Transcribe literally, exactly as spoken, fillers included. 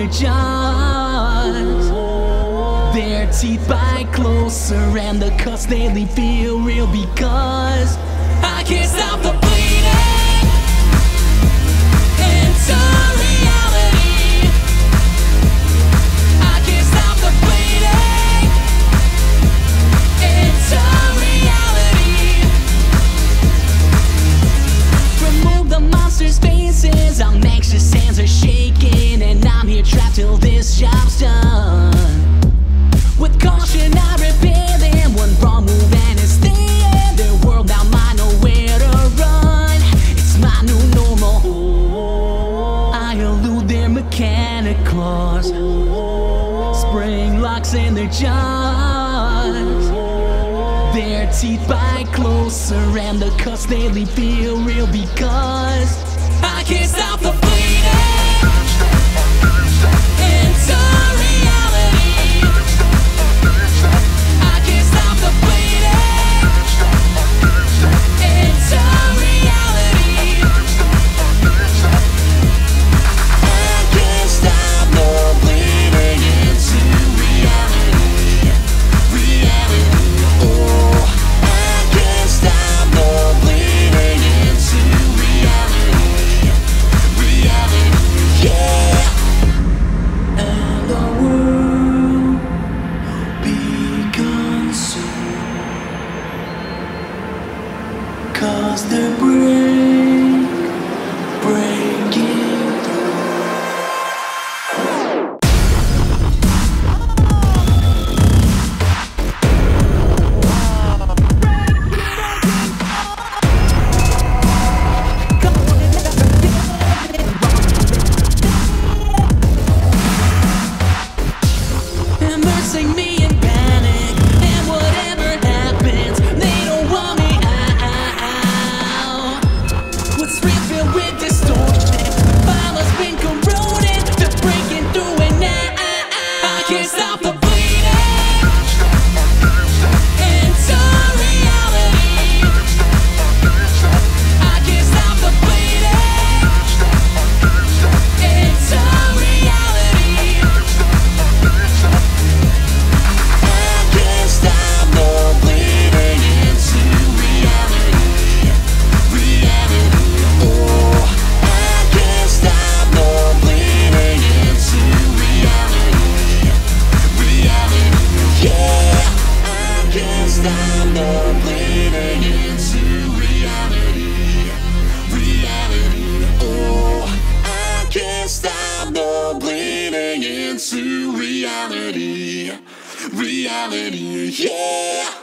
their jaws. Their teeth bite closer and the cuts daily feel real because I can't stop the bleeding into reality. I can't stop the bleeding into reality. Remove the monster's faces, I'm anxious, hands are shaking, and I'm here trapped till this job's done. With caution I repair them, one wrong move and it's the end. Their world now mine, nowhere to run. It's my new normal. I elude their mechanic claws, spring locks in their jaws. Their teeth bite closer and the cuts daily feel real because I can't stop the bleeding into reality. I can't stop the bleeding into reality. I can't stop the bleeding into reality. Reality. Oh, I can't stop the bleeding into reality. Reality. Yeah. And the world becomes soon, 'cause they're break, breaking through. Immersing me in panic, and whatever happens, they don't want me out. What's real filled with distortion, violence been corroded, they're breaking through and now I can't stop the bleeding into reality. I can't stop the bleeding into reality. I can't stop the bleeding into reality. Reality. Oh, I can't stop the bleeding into reality. Reality. Yeah. I can't stop the bleeding into reality. Reality. Oh, I can't stop the bleeding into reality. Reality. Yeah.